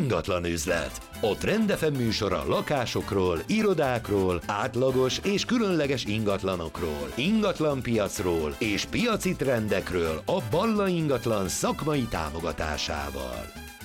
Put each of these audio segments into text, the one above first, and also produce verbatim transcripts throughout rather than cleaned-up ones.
Ingatlan üzlet. A Trend ef em műsora lakásokról, irodákról, átlagos és különleges ingatlanokról, ingatlanpiacról és piaci trendekről a Balla Ingatlan szakmai támogatásával.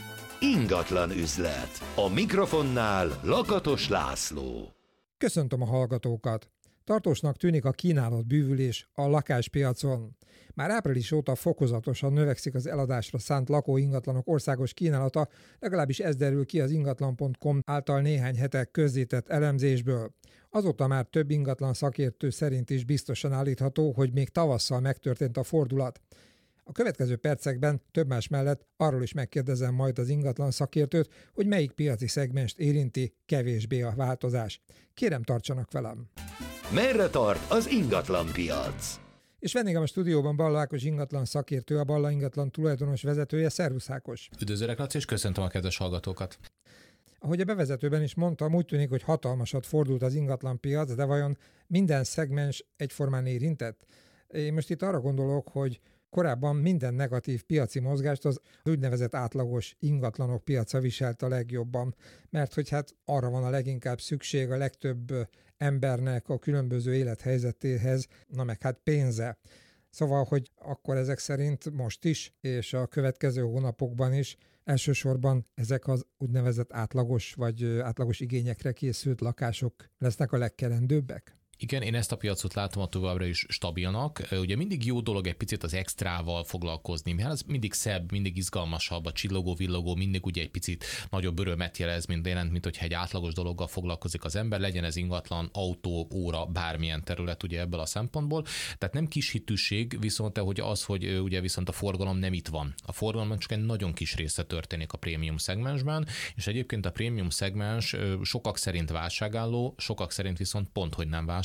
Ingatlan üzlet. A mikrofonnál Lakatos László. Köszöntöm a hallgatókat! Tartósnak tűnik a kínálat bűvülés a lakáspiacon. Már április óta fokozatosan növekszik az eladásra szánt lakóingatlanok országos kínálata, legalábbis ez derül ki az ingatlan pont com által néhány hete közzétett elemzésből. Azóta már több ingatlan szakértő szerint is biztosan állítható, hogy még tavasszal megtörtént a fordulat. A következő percekben több más mellett arról is megkérdezem majd az ingatlan szakértőt, hogy melyik piaci szegmenst érinti kevésbé a változás. Kérem, tartsanak velem! Merre tart az ingatlan piac? És vendégem a stúdióban Balla Ákos ingatlan szakértő, a Balla Ingatlan tulajdonos vezetője. Szervusz Ákos! Üdvözlök, Laci, és köszöntöm a kedves hallgatókat! Ahogy a bevezetőben is mondtam, úgy tűnik, hogy hatalmasat fordult az ingatlan piac, de vajon minden szegmens egyformán érintett? Én most itt arra gondolok, hogy korábban minden negatív piaci mozgást az úgynevezett átlagos ingatlanok piaca viselt a legjobban, mert hogy hát arra van a leginkább szükség a legtöbb embernek a különböző élethelyzetéhez, na meg hát pénze. Szóval, hogy akkor ezek szerint most is, és a következő hónapokban is elsősorban ezek az úgynevezett átlagos vagy átlagos igényekre készült lakások lesznek a legkelendőbbek? Igen, én ezt a piacot látom a továbbra is stabilnak. Ugye mindig jó dolog egy picit az extrával foglalkozni, mert ez mindig szebb, mindig izgalmasabb, a csillogó, villogó mindig ugye egy picit nagyobb örömet jelez, mint jelent, mint hogyha egy átlagos dologgal foglalkozik az ember, legyen ez ingatlan, autó, óra, bármilyen terület ugye ebből a szempontból. Tehát nem kis hitűség, viszont hogy az, hogy ugye viszont a forgalom nem itt van. A forgalom csak egy nagyon kis része történik a prémium szegmensben, és egyébként a prémium szegmens sokak szerint válságálló, sokak szerint viszont pont, hogy nem válságálló,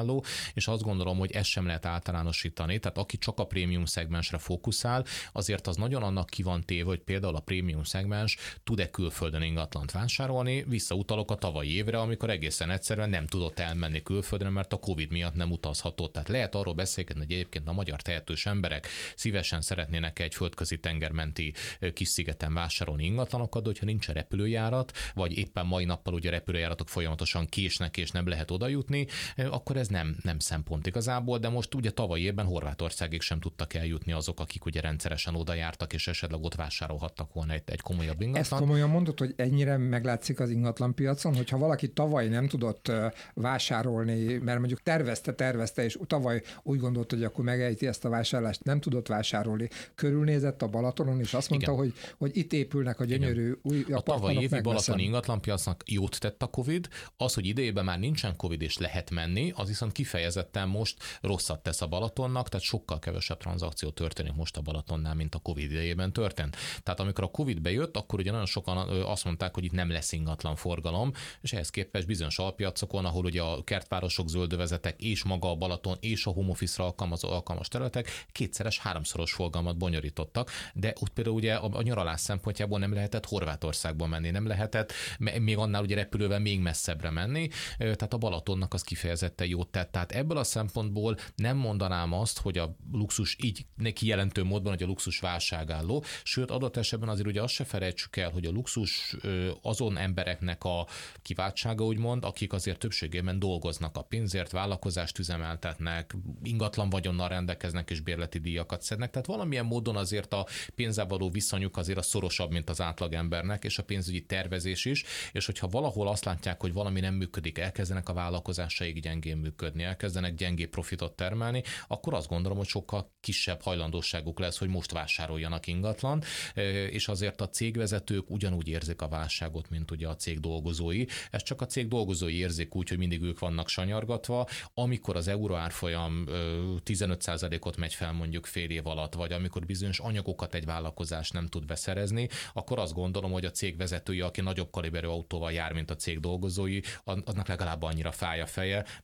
és azt gondolom, hogy ezt sem lehet általánosítani, tehát aki csak a prémium szegmensre fókuszál, azért az nagyon annak ki van téve, hogy például a prémium szegmens tud-e külföldön ingatlant vásárolni, visszautalok a tavalyi évre, amikor egészen egyszerűen nem tudott elmenni külföldre, mert a Covid miatt nem utazhatott. Tehát lehet arról beszélgetni, hogy egyébként a magyar tehetős emberek szívesen szeretnének egy földközi tengermenti kis szigeten vásárolni ingatlanokat, de hogyha nincs repülőjárat, vagy éppen mai nappal ugye repülőjáratok folyamatosan késnek és nem lehet oda jutni, akkor ez nem, nem szempont igazából, de most ugye tavalyi évben Horvátországig sem tudtak eljutni azok, akik ugye rendszeresen oda jártak, és esetleg ott vásárolhattak volna egy, egy komolyabb ingatlan. Ezt komolyan mondod, hogy ennyire meglátszik az ingatlan piacon, hogyha valaki tavaly nem tudott vásárolni, mert mondjuk tervezte, tervezte, és tavaly úgy gondolt, hogy akkor megejti ezt a vásárlást, nem tudott vásárolni, körülnézett a Balatonon, és azt mondta, hogy, hogy itt épülnek a gyönyörű Igen. új apartmanok. A tavalyi évi balatoni ingatlanpiacnak jót tett a Covid, az, hogy idejében már nincsen Covid és lehet menni, az viszont kifejezetten most rosszat tesz a Balatonnak, tehát sokkal kevesebb tranzakció történik most a Balatonnál, mint a Covid idejében történt. Tehát amikor a Covid bejött, akkor ugye nagyon sokan azt mondták, hogy itt nem lesz ingatlan forgalom, és ehhez képest bizonyos alpiacokon, ahol ugye a kertvárosok, zöldövezetek és maga a Balaton és a home office-ra alkalmazó alkalmas területek kétszeres, háromszoros forgalmat bonyolítottak, de ott például ugye a, a nyaralás szempontjából nem lehetett Horvátországba menni, nem lehetett még annál ugye repülővel még messzebbre menni, tehát a Balatonnak az kifejezetten jót tett. Tehát ebből a szempontból nem mondanám azt, hogy a luxus így neki jelentő módban, hogy a luxus válságálló, sőt adott esetben azért ugye azt se felejtsük el, hogy a luxus azon embereknek a kiváltsága úgymond, akik azért többségében dolgoznak a pénzért, vállalkozást üzemeltetnek, ingatlan vagyonnal rendelkeznek és bérleti díjakat szednek, tehát valamilyen módon azért a pénzzel való viszonyuk azért a szorosabb, mint az átlagembernek, és a pénzügyi tervezés is, és hogyha valahol azt látják, hogy valami nem működik, elkezdenek a vállalkozásaik gyengén működni, elkezdenek gyengébb profitot termelni, akkor azt gondolom, hogy sokkal kisebb hajlandóságuk lesz, hogy most vásároljanak ingatlan, és azért a cégvezetők ugyanúgy érzik a válságot, mint ugye a cég dolgozói. Ez csak a cég dolgozói érzik úgy, hogy mindig ők vannak sanyargatva, amikor az euró árfolyam tizenöt százalékot megy fel mondjuk fél év alatt, vagy amikor bizonyos anyagokat egy vállalkozás nem tud beszerezni, akkor azt gondolom, hogy a cég vezetője, aki nagyobb kaliberű autóval jár, mint a cég dolgozói, annak legalább annyira fáj a feje, mint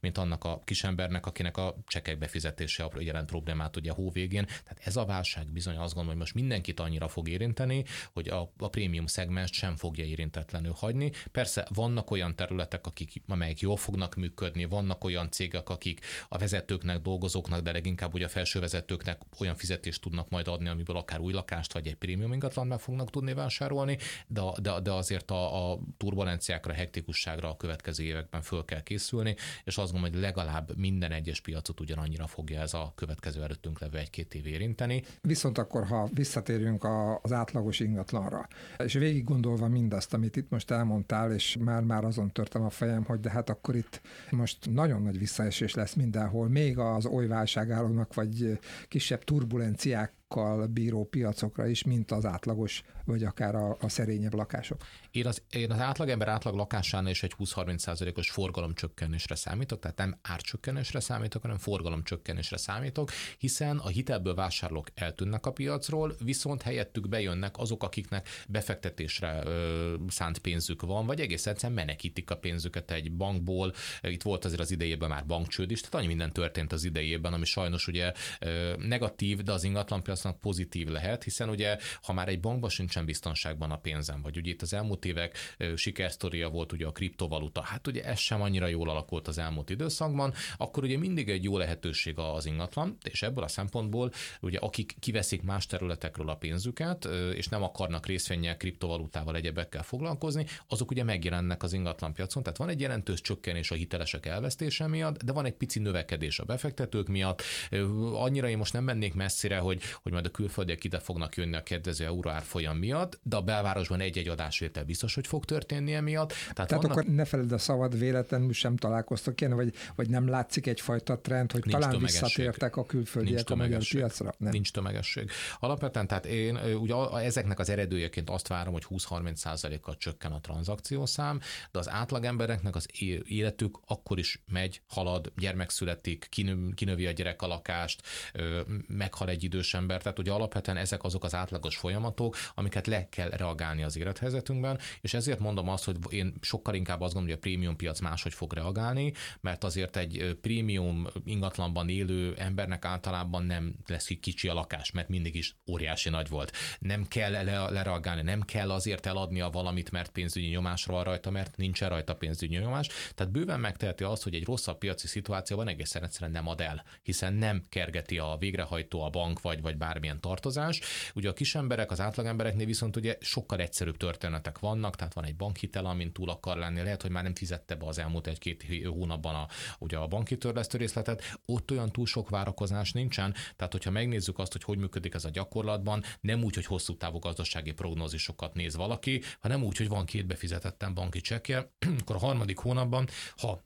mint annak a kisembernek, akinek a csekek befizetése jelent problémát ugye a hó végén. Tehát ez a válság bizony azt gondolom, hogy most mindenkit annyira fog érinteni, hogy a, a prémium szegmens sem fogja érintetlenül hagyni. Persze vannak olyan területek, akik, amelyek jól fognak működni, vannak olyan cégek, akik a vezetőknek, dolgozóknak, de leginkább ugye a felső vezetőknek olyan fizetést tudnak majd adni, amiből akár új lakást vagy egy prémium ingatlan meg fognak tudni vásárolni, de, de, de azért a, a turbulenciákra, hektikusságra a következő években föl kell készülni, és azt gondolom, hogy legalább minden egyes piacot ugyanannyira fogja ez a következő előttünk levő egy-két év érinteni. Viszont akkor, ha visszatérünk az átlagos ingatlanra, és végig gondolva mindazt, amit itt most elmondtál, és már-már azon törtem a fejem, hogy de hát akkor itt most nagyon nagy visszaesés lesz mindenhol, még az oly válságállónak, vagy kisebb turbulenciák bíró piacokra is, mint az átlagos, vagy akár a, a szerényebb lakások. Én az, én az átlagember átlag lakásánál is egy húsz-harminc százalékos forgalomcsökkenésre számítok, tehát nem árcsökkenésre számítok, hanem forgalomcsökkenésre számítok, hiszen a hitelből vásárlók eltűnnek a piacról, viszont helyettük bejönnek azok, akiknek befektetésre ö, szánt pénzük van, vagy egész egyszerűen menekítik a pénzüket egy bankból. Itt volt azért az idejében már bankcsőd is, tehát annyi minden történt az idejében, ami sajnos ugye ö, negatív, de az ingatlanpiac pozitív lehet, hiszen ugye, ha már egy bankban sincsen biztonságban a pénzem, vagy ugye itt az elmúlt évek sikersztoria volt ugye a kriptovaluta, hát ugye ez sem annyira jól alakult az elmúlt időszakban, akkor ugye mindig egy jó lehetőség az ingatlan, és ebből a szempontból ugye akik kiveszik más területekről a pénzüket, és nem akarnak részvénnyel, kriptovalutával, egyebekkel foglalkozni, azok ugye megjelennek az ingatlanpiacon, tehát van egy jelentős csökkenés a hitelesek elvesztése miatt, de van egy pici növekedés a befektetők miatt. Annyira én most nem mennék messzire, hogy hogy majd a külföldiek ide fognak jönni a kedvező euróárfolyam miatt, de a belvárosban egy-egy adásvétel biztos, hogy fog történni emiatt. Tehát, Tehát vannak... akkor ne feled a szavad, véletlenül sem találkoztok ilyen, vagy, vagy nem látszik egyfajta trend, hogy nincs talán visszatértek a külföldiek a magyar piacra? Nem. Nincs tömegesség. Alapvetően, tehát én ugye ezeknek az eredőjeként azt várom, hogy húsz-harminc százalékkal csökken a tranzakciószám, de az átlagembereknek az életük akkor is megy, halad, gyermek születik, kinő, kinövi a gyerek a lakást, meghal egy idős ember. Tehát ugye alapvetően ezek azok az átlagos folyamatok, amiket le kell reagálni az élethelyzetünkben, és ezért mondom azt, hogy én sokkal inkább azt gondolom, hogy a prémium piac máshogy fog reagálni, mert azért egy prémium ingatlanban élő embernek általában nem lesz kicsi a lakás, mert mindig is óriási nagy volt. Nem kell le- lereagálni, nem kell azért eladnia valamit, mert pénzügyi nyomásra van rajta, mert nincsen rajta pénzügyi nyomás. Tehát bőven megteheti azt, hogy egy rosszabb piaci szituációban egészen egyszerűen nem ad el, hiszen nem kergeti a végrehajtó, a bank vagy, vagy bármilyen tartozás. Ugye a kis emberek, az átlagembereknél viszont ugye sokkal egyszerűbb történetek vannak, tehát van egy bankhitel, amin túl akar lenni, lehet, hogy már nem fizette be az elmúlt egy-két hónapban a, ugye a banki törlesztő részletet, ott olyan túl sok várakozás nincsen, tehát hogyha megnézzük azt, hogy hogy működik ez a gyakorlatban, nem úgy, hogy hosszú távú gazdasági prognózisokat néz valaki, hanem úgy, hogy van két befizetettem banki csekkje, akkor a harmadik hónapban, ha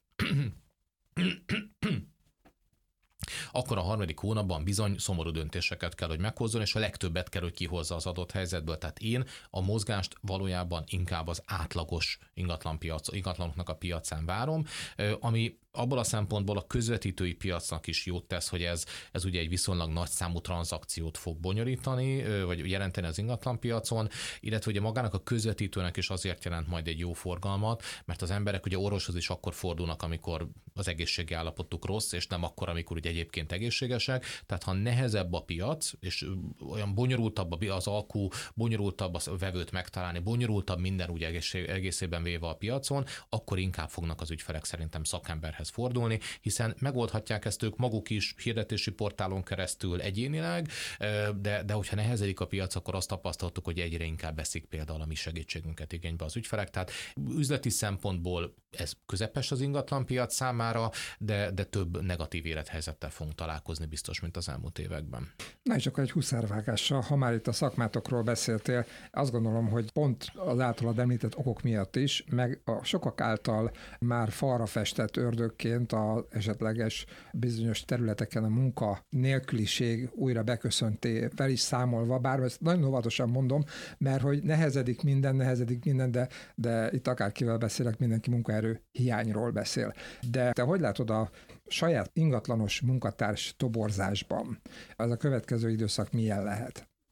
akkor a harmadik hónapban bizony szomorú döntéseket kell, hogy meghozzon, és a legtöbbet kell, hogy kihozza az adott helyzetből. Tehát én a mozgást valójában inkább az átlagos ingatlanpiac, ingatlanoknak a piacán várom, ami abból a szempontból a közvetítői piacnak is jót tesz, hogy ez, ez ugye egy viszonylag nagy számú tranzakciót fog bonyolítani, vagy jelenteni az ingatlanpiacon, illetve ugye magának a közvetítőnek is azért jelent majd egy jó forgalmat, mert az emberek ugye orvoshoz is akkor fordulnak, amikor az egészségi állapotuk rossz, és nem akkor, amikor ugye egyébként egészségesek. Tehát ha nehezebb a piac, és olyan bonyolultabb az alkú, bonyolultabb a vevőt megtalálni, bonyolultabb minden úgy egészség, egészében véve a piacon, akkor inkább fognak az ügyfelek szerintem szakemberhez fordulni, hiszen megoldhatják ezt ők maguk is hirdetési portálon keresztül egyénileg, de, de hogyha nehezedik a piac, akkor azt tapasztaltuk, hogy egyre inkább veszik például a mi segítségünket igénybe az ügyfelek. Tehát üzleti szempontból ez közepes az ingatlanpiac számára, de, de több negatív élethelyzettel fogunk találkozni biztos, mint az elmúlt években. Na és akkor egy huszárvágással, ha már itt a szakmátokról beszéltél, azt gondolom, hogy pont az általad említett okok miatt is, meg a sokak által már falra festett ördögként az esetleges bizonyos területeken a munka nélküliség újra beköszöntével is számolva, bár ezt nagyon óvatosan mondom, mert hogy nehezedik minden, nehezedik minden, de, de itt akárkivel beszélek, mindenki munkaerő hiányról beszél. De te hogy látod a saját ingatlanos munkatárs toborzásban? Az a következő időszak milyen lehet?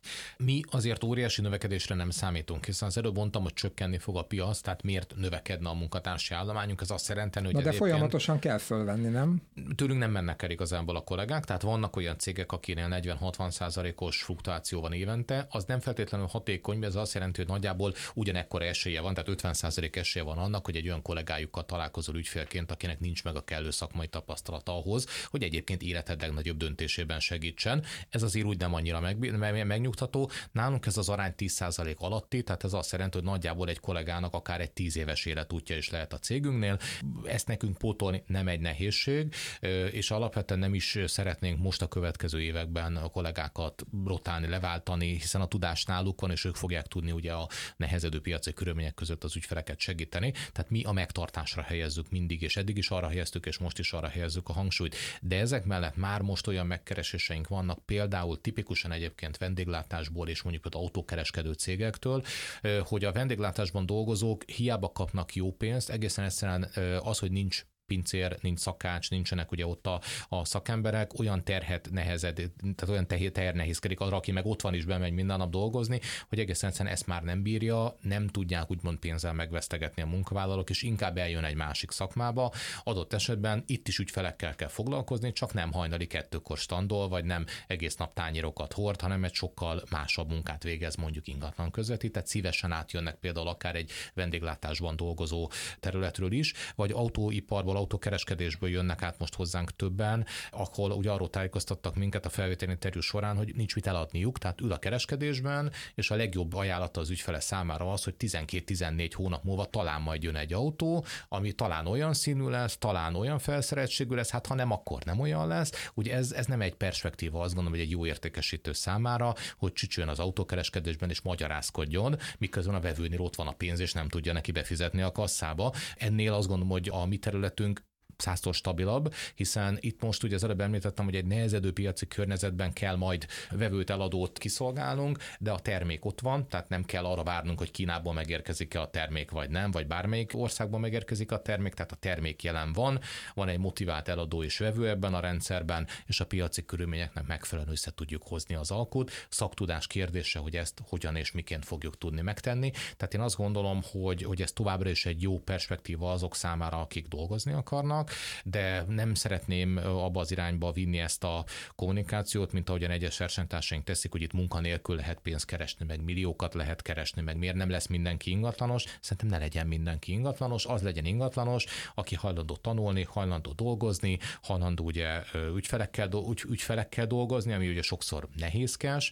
Mi azért óriási növekedésre nem számítunk, hiszen az előbb mondtam, hogy csökkenni fog a piac, tehát miért növekedne a munkatársi állományunk, ez azt jelenteni, hogy Na de folyamatosan kell fölvenni, nem? Tőlünk nem mennek el igazából a kollégák, tehát vannak olyan cégek, akinél negyven-hatvan százalékos fluktuáció van évente, az nem feltétlenül hatékony, mert ez azt jelenti, hogy nagyjából ugyanekkora esélye van, tehát ötven százalék esélye van annak, hogy egy olyan kollégájukkal találkozol ügyfélként, akinek nincs meg a kellő szakmai tapasztalata ahhoz, hogy egyébként életed legnagyobb döntésében segítsen. Ez azért úgy nem annyira meg, meg, megnyugtató. Nálunk ez az arány tíz százalék alatti, tehát ez azt jelenti, hogy nagyjából egy kollégának akár egy tíz éves életútja is lehet a cégünknél. Ezt nekünk pótolni nem egy nehézség, és alapvetően nem is szeretnénk most a következő években a kollégákat rotálni, leváltani, hiszen a tudás náluk van, és ők fogják tudni ugye a nehezedő piaci körülmények között az ügyfeleket segíteni. Tehát mi a megtartásra helyezzük mindig, és eddig is arra helyeztük, és most is arra helyezzük a hangsúlyt. De ezek mellett már most olyan megkereséseink vannak, például tipikusan egyébként vendéglátásból és mondjuk az autókereskedő cégektől, hogy a vendéglátásban dolgozók hiába kapnak jó pénzt, egészen egyszerűen az, hogy nincs pincér, nincs szakács, nincsenek ugye ott a, a szakemberek, olyan terhet nehezed, tehát olyan teher nehézkedik arra, aki meg ott van is bemegy minden nap dolgozni, hogy egészen egyszerűen ezt már nem bírja, nem tudják úgymond pénzzel megvesztegetni a munkavállalók, és inkább eljön egy másik szakmába. Adott esetben itt is ügyfelekkel kell foglalkozni, csak nem hajnali kettőkor standol, vagy nem egész nap tányérokat hord, hanem egy sokkal másabb munkát végez, mondjuk ingatlan közvetít, tehát szívesen átjönnek például akár egy vendéglátásban dolgozó területről is, vagy autóiparból, autókereskedésből jönnek át most hozzánk többen, ahol ugye arról tájékoztattak minket a felvételi interjú során, hogy nincs mit eladniuk, tehát ül a kereskedésben, és a legjobb ajánlata az ügyfele számára az, hogy tizenkét-tizennégy hónap múlva talán majd jön egy autó, ami talán olyan színű lesz, talán olyan felszereltségű lesz, hát ha nem, akkor nem olyan lesz. Ugye ez, ez nem egy perspektíva, azt gondolom, hogy egy jó értékesítő számára, hogy csücsön az autókereskedésben és magyarázkodjon, miközben a vevőnél ott van a pénz, és nem tudja neki befizetni a kasszába. Ennél azt gondolom, hogy a mi területünk százszor stabilabb, hiszen itt most ugye az előbb említettem, hogy egy nehezedő piaci környezetben kell majd vevőt, eladót kiszolgálnunk, de a termék ott van, tehát nem kell arra várnunk, hogy Kínából megérkezik-e a termék, vagy nem, vagy bármelyik országban megérkezik a termék, tehát a termék jelen van, van egy motivált eladó és vevő ebben a rendszerben, és a piaci körülményeknek megfelelően össze tudjuk hozni az alkut. Szaktudás kérdése, hogy ezt hogyan és miként fogjuk tudni megtenni. Tehát én azt gondolom, hogy, hogy ez továbbra is egy jó perspektíva azok számára, akik dolgozni akarnak, de nem szeretném abba az irányba vinni ezt a kommunikációt, mint ahogyan egyes versenytársaink teszik, hogy itt munkanélkül lehet pénzt keresni, meg milliókat lehet keresni, meg miért nem lesz mindenki ingatlanos. Szerintem ne legyen mindenki ingatlanos, az legyen ingatlanos, aki hajlandó tanulni, hajlandó dolgozni, hajlandó ugye ügyfelekkel, ügy, ügyfelekkel dolgozni, ami ugye sokszor nehézkes,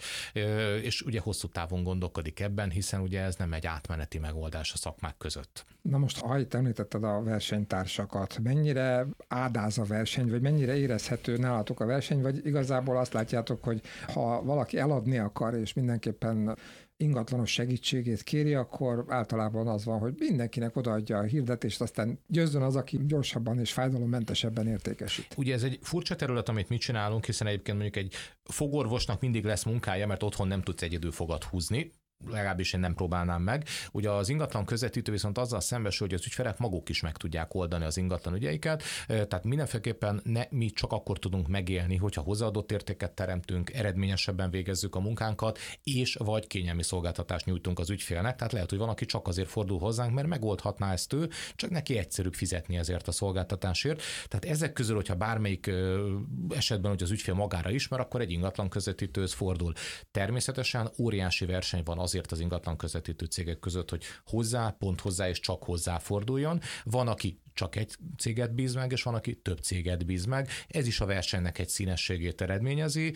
és ugye hosszú távon gondolkodik ebben, hiszen ugye ez nem egy átmeneti megoldás a szakmák között. Na most, ha itt említetted a versenytársakat, mennyire ádáz a verseny, vagy mennyire érezhető nálatok a verseny, vagy igazából azt látjátok, hogy ha valaki eladni akar, és mindenképpen ingatlanos segítségét kéri, akkor általában az van, hogy mindenkinek odaadja a hirdetést, aztán győzzön az, aki gyorsabban és fájdalommentesebben értékesít. Ugye ez egy furcsa terület, amit mi csinálunk, hiszen egyébként mondjuk egy fogorvosnak mindig lesz munkája, mert otthon nem tudsz egyedül fogat húzni, legalábbis én nem próbálnám meg. Ugye az ingatlan közvetítő viszont azzal szembesül, hogy az ügyfelek maguk is meg tudják oldani az ingatlan ügyeiket, tehát mindenféleképpen ne, mi csak akkor tudunk megélni, hogyha hozzáadott értéket teremtünk, eredményesebben végezzük a munkánkat, és vagy kényelmi szolgáltatást nyújtunk az ügyfélnek. Tehát lehet, hogy van, aki csak azért fordul hozzánk, mert megoldhatná ezt ő, csak neki egyszerűbb fizetni ezért a szolgáltatásért. Tehát ezek közül, hogyha bármelyik esetben, hogy az ügyfél magára ismer, akkor egy ingatlan közvetítőhöz fordul. Természetesen óriási verseny van azért az ingatlan közvetítő cégek között, hogy hozzá, pont hozzá és csak hozzá forduljon. Van, aki csak egy céget bíz meg, és van, aki több céget bíz meg. Ez is a versenynek egy színességét eredményezi.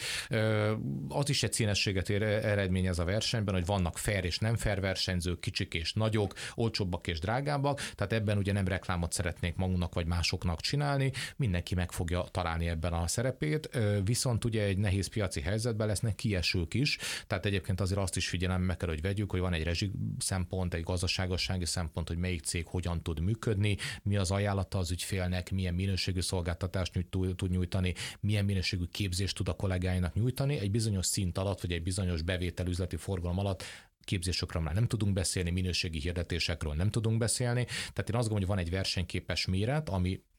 Az is egy színességet eredményez a versenyben, hogy vannak fair és nem fair versenyzők, kicsik és nagyok, olcsóbbak és drágábbak, tehát ebben ugye nem reklámot szeretnék magunknak vagy másoknak csinálni, mindenki meg fogja találni ebben a szerepét, viszont ugye egy nehéz piaci helyzetben lesznek kiesők is, tehát egyébként azért azt is figyelembe kell, hogy vegyük, hogy van egy rezsi szempont, egy gazdaságossági szempont, hogy melyik cég hogyan tud működni, mi az ajánlata az ügyfélnek, milyen minőségű szolgáltatást tud nyújtani, milyen minőségű képzést tud a kollégáinak nyújtani. Egy bizonyos szint alatt, vagy egy bizonyos bevétel üzleti forgalom alatt képzésokről már nem tudunk beszélni, minőségi hirdetésekről nem tudunk beszélni. Tehát én azt gondolom, hogy van egy versenyképes méret, ami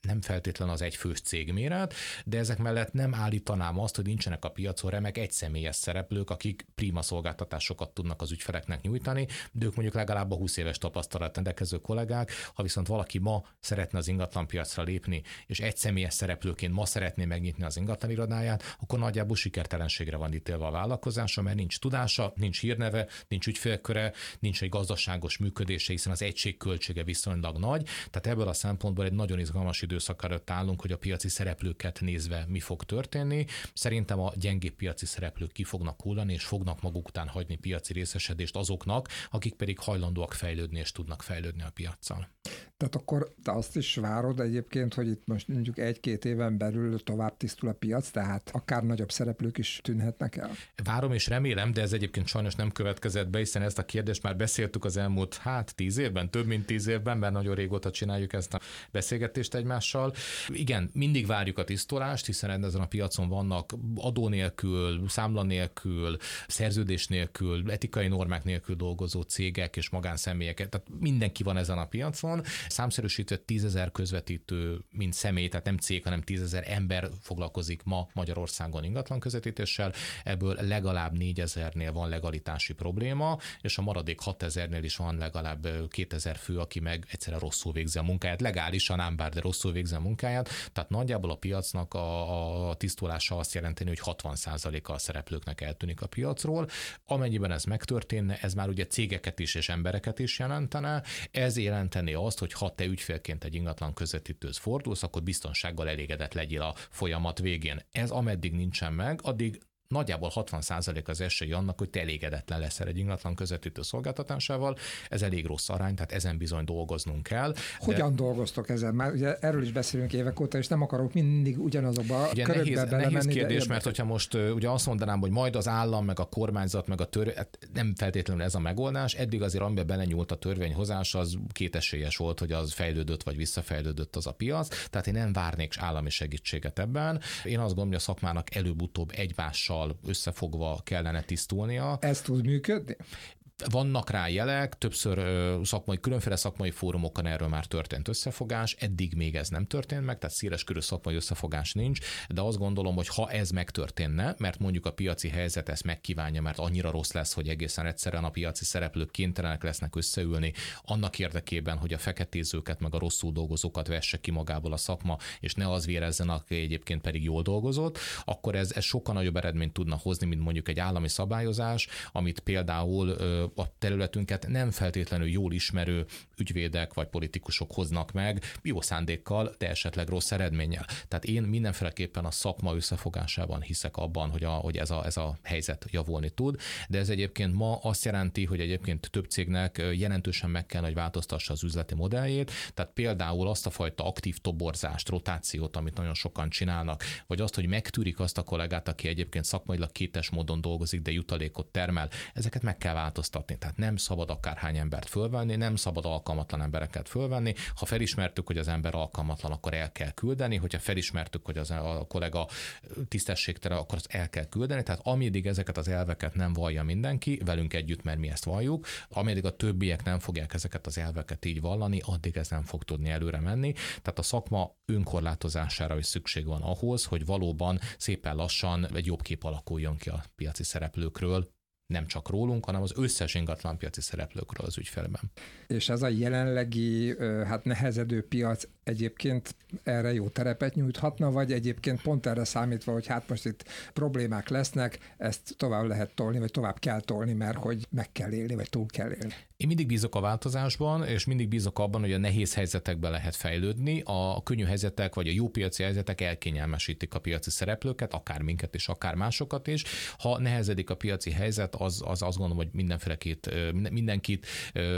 nem feltétlen az egyfős cégméret, de ezek mellett nem állítanám azt, hogy nincsenek a piacon remek egyszemélyes szereplők, akik prima szolgáltatásokat tudnak az ügyfeleknek nyújtani, de ők mondjuk legalább a húsz éves tapasztalat rendelkező kollégák. Ha viszont valaki ma szeretne az ingatlanpiacra lépni, és egyszemélyes szereplőként ma szeretné megnyitni az ingatlan irodáját, akkor nagyjából sikertelenségre van ítélve a vállalkozása, mert nincs tudása, nincs hírneve, nincs ügyfélköre, nincs egy gazdaságos működése, hiszen az egység költsége viszonylag nagy. Tehát ebből a szempontból egy nagyon izgalmas időszak előtt állunk, hogy a piaci szereplőket nézve mi fog történni. Szerintem a gyengébb piaci szereplők ki fognak hullani, és fognak maguk után hagyni piaci részesedést azoknak, akik pedig hajlandóak fejlődni és tudnak fejlődni a piaccal. Tehát akkor te azt is várod egyébként, hogy itt most mondjuk egy-két éven belül tovább tisztul a piac, tehát akár nagyobb szereplők is tűnhetnek el? Várom és remélem, de ez egyébként sajnos nem következett be, hiszen ezt a kérdést már beszéltük az elmúlt hát tíz évben, több mint tíz évben, mert nagyon régóta csináljuk ezt a beszélgetést egymással. Igen, mindig várjuk a tisztulást, hiszen ezen a piacon vannak adó nélkül, számla nélkül, szerződés nélkül, etikai normák nélkül dolgozó cégek és magánszemélyek, tehát mindenki van ezen a piacon. Számszerűsítve tízezer közvetítő, mint személy, tehát nem cég, hanem tízezer ember foglalkozik ma Magyarországon ingatlan közvetítéssel, ebből legalább négyezernél van legalitási probléma, és a maradék hatezernél is van legalább kétezer fő, aki meg egyszerűen rosszul végzi a munkáját, legálisan ám bár, de rosszul végzi a munkáját, tehát nagyjából a piacnak a, a tisztulása azt jelenteni, hogy hatvan százaléka a szereplőknek eltűnik a piacról. Amennyiben ez megtörténne, ez már ugye cégeket is és embereket is jelentene, ez jelenteni azt, hogy ha te ügyfélként egy ingatlan közvetítőhöz fordulsz, akkor biztonsággal elégedett legyél a folyamat végén. Ez ameddig nincsen meg, addig nagyjából hatvan százalék az esély annak, hogy te elégedetlen leszel egy ingatlan közvetítő szolgáltatásával. Ez elég rossz arány, tehát ezen bizony dolgoznunk kell. Hogyan de... dolgoztok ezen? Már ugye erről is beszélünk évek óta, és nem akarok mindig ugyanazokba a körökbe nehéz, belemenni. Nehéz kérdés, mert hogyha most ugye azt mondanám, hogy majd az állam, meg a kormányzat, meg a törvény, hát nem feltétlenül ez a megoldás. Eddig azért, amiben belenyúlt a törvényhozás, az kétesélyes volt, hogy az fejlődött vagy visszafejlődött az a piac. Tehát én nem várnék állami segítséget ebben. Én azt gondolom, hogy a szakmának előbb-utóbb egymással összefogva kellene tisztulnia. Ez tud működni? Vannak rá jelek, többször szakmai, különféle szakmai fórumokon erről már történt összefogás, eddig még ez nem történt meg, tehát széleskörű szakmai összefogás nincs, de azt gondolom, hogy ha ez megtörténne, mert mondjuk a piaci helyzet ezt megkívánja, mert annyira rossz lesz, hogy egészen egyszerűen a piaci szereplők kénytelenek lesznek összeülni, annak érdekében, hogy a feketézőket meg a rosszul dolgozókat vesse ki magából a szakma, és ne az vérezzen, aki egyébként pedig jól dolgozott, akkor ez, ez sokkal nagyobb eredményt tudna hozni, mint mondjuk egy állami szabályozás, amit például a területünket nem feltétlenül jól ismerő ügyvédek vagy politikusok hoznak meg jó szándékkal, de esetleg rossz eredménnyel. Tehát én mindenféleképpen a szakma összefogásában hiszek abban, hogy, a, hogy ez, a, ez a helyzet javulni tud, de ez egyébként ma azt jelenti, hogy egyébként több cégnek jelentősen meg kell, hogy változtassa az üzleti modelljét, tehát például azt a fajta aktív toborzást, rotációt, amit nagyon sokan csinálnak, vagy azt, hogy megtűrik azt a kollégát, aki egyébként szakmailag kétes módon dolgozik, de jutalékot termel, ezeket meg kell változtatni. Tehát nem szabad akárhány embert fölvenni, nem szabad alkalmatlan embereket fölvenni. Ha felismertük, hogy az ember alkalmatlan, akkor el kell küldeni. Hogyha felismertük, hogy az a kollega tisztességtelen, akkor azt el kell küldeni. Tehát ameddig ezeket az elveket nem vallja mindenki, velünk együtt, mert mi ezt valljuk, ameddig a többiek nem fogják ezeket az elveket így vallani, addig ez nem fog tudni előre menni. Tehát a szakma önkorlátozására is szükség van ahhoz, hogy valóban szépen lassan egy jobb kép alakuljon ki a piaci szereplőkről, nem csak rólunk, hanem az összes ingatlanpiaci szereplőkről az ügyfélben. És ez a jelenlegi, hát nehezedő piac egyébként erre jó terepet nyújthatna, vagy egyébként pont erre számítva, hogy hát most itt problémák lesznek, ezt tovább lehet tolni, vagy tovább kell tolni, mert hogy meg kell élni, vagy túl kell élni. Én mindig bízok a változásban, és mindig bízok abban, hogy a nehéz helyzetekben lehet fejlődni. A könnyű helyzetek, vagy a jó piaci helyzetek elkényelmesítik a piaci szereplőket, akár minket és akár másokat is. Ha nehezedik a piaci helyzet, az, az azt gondolom, hogy mindenfélekét, mindenkit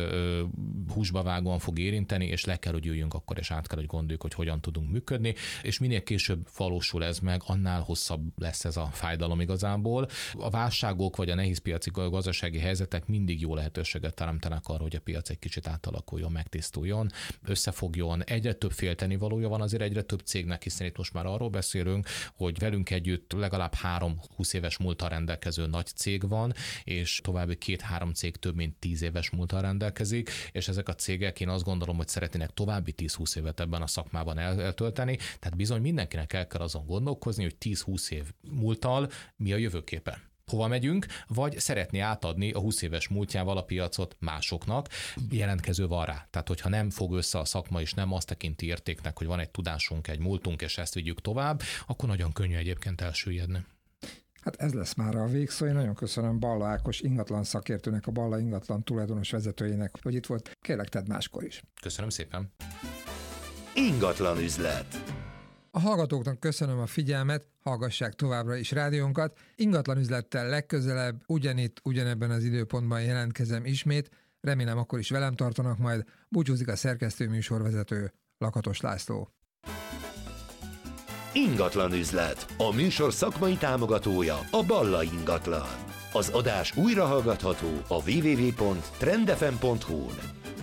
húsba vágóan fog érinteni, és le kell, hogy jöjjünk akkor, és át kell, hogy gondoljuk, hogy hogyan tudunk működni, és minél később valósul ez meg, annál hosszabb lesz ez a fájdalom igazából. A válságok, vagy a nehéz piaci gazdasági helyzetek mindig jó lehetőséget teremtenek arra, hogy a piac egy kicsit átalakuljon, megtisztuljon, összefogjon. Egyre több féltenivalója van azért egyre több cégnek, hiszen itt most már arról beszélünk, hogy velünk együtt legalább három húsz éves múlttal rendelkező nagy cég van, és további két-három cég több mint tíz éves múlttal rendelkezik, és ezek a cégek, én azt gondolom, hogy szeretnének további tíz-húsz évet ebben a szakmában el, eltölteni, tehát bizony mindenkinek el kell azon gondolkozni, hogy tíz-húsz év múlttal mi a jövőképe. Hova megyünk, vagy szeretné átadni a húsz éves múltjával a piacot másoknak, jelentkező van rá. Tehát, hogyha nem fog össze a szakma, és nem azt tekinti értéknek, hogy van egy tudásunk, egy múltunk, és ezt vigyük tovább, akkor nagyon könnyű egyébként elsüllyedni. Hát ez lesz már a végszó. Én nagyon köszönöm Balla Ákos ingatlan szakértőnek, a Balla ingatlan tulajdonos vezetőjének, hogy itt volt. Kérlek, tedd máskor is. Köszönöm szépen. Ingatlan üzlet. A hallgatóknak köszönöm a figyelmet, hallgassák továbbra is rádiónkat. Ingatlan üzlettel legközelebb, ugyanitt, ugyanebben az időpontban jelentkezem ismét. Remélem akkor is velem tartanak majd. Búcsúzik a szerkesztő műsorvezető Lakatos László. Ingatlan üzlet. A műsor szakmai támogatója a Balla Ingatlan. Az adás újrahallgatható a double-u double-u double-u pont trend f m pont h u-n.